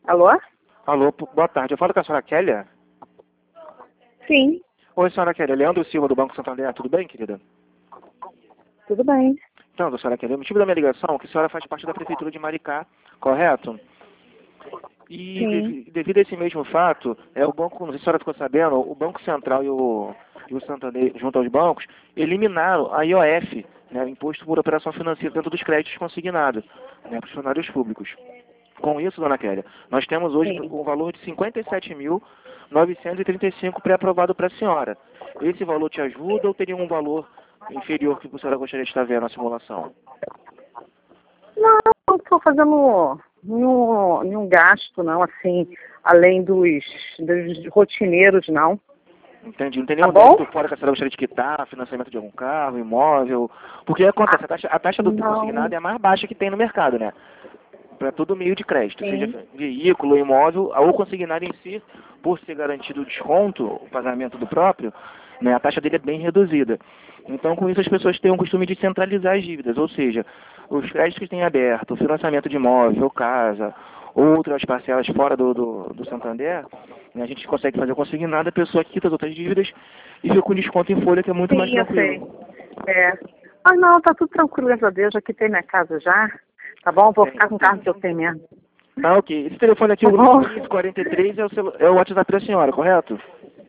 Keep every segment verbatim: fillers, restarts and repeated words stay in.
Alô? Alô, p- boa tarde. Eu falo com a senhora Kélia? Sim, Oi, senhora Kélia. Leandro Silva, do Banco Santander. Tudo bem, querida? tudo bem. Então, senhora Kélia, o motivo da minha ligação é que a senhora faz parte da Prefeitura de Maricá, correto? E Sim, devi- devido a esse mesmo fato, é o banco, não sei se a senhora ficou sabendo, o Banco Central e o, e o Santander, junto aos bancos, eliminaram a I O F, né, o Imposto por Operação Financeira, dentro dos créditos consignados, né, para os funcionários públicos. Com isso, dona Kélia, nós temos hoje sim. um valor de cinquenta e sete mil novecentos e trinta e cinco pré-aprovado para a senhora. Esse valor te ajuda ou teria um valor inferior que a senhora gostaria de estar vendo na simulação? Não, não estou fazendo nenhum, nenhum gasto, não, assim, além dos, dos rotineiros, não. Entendi. Não tem Tá nenhum bom? débito fora que a senhora gostaria de quitar, financiamento de algum carro, imóvel. Porque acontece, a taxa, a taxa do Não, consignado é a mais baixa que tem no mercado, né? Para todo meio de crédito, seja sim. veículo, imóvel, ou consignado em si, por ser garantido o desconto, o pagamento do próprio, né, a taxa dele é bem reduzida. Então, com isso, as pessoas têm o costume de centralizar as dívidas, ou seja, os créditos que têm aberto, o financiamento de imóvel, ou casa, outras parcelas fora do, do, do Santander, né, a gente consegue fazer consignado, a pessoa quita as outras dívidas e fica com desconto em folha, que é muito mais Sim, eu sei. tranquilo. É. Mas não, tá tudo tranquilo, graças a Deus, já quitei minha casa já. Tá bom? Vou ficar com o carro que eu tenho mesmo. Tá, ok. Esse telefone aqui, Tá o bom? quarenta e três, é o, celu- é o WhatsApp da senhora, correto?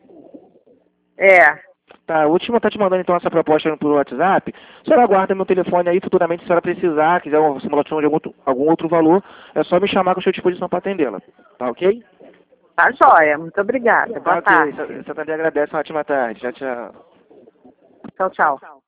É. Tá, a última tá te mandando então essa proposta por WhatsApp. A senhora guarda meu telefone aí, futuramente, se a senhora precisar, quiser uma simulação de algum, outro- algum outro valor, é só me chamar que eu estou à disposição para atendê-la. Tá ok? Tá jóia. Muito obrigada. Tá Boa ok. tarde. Você também agradece, uma ótima tarde. Tchau, tchau. Tchau, tchau.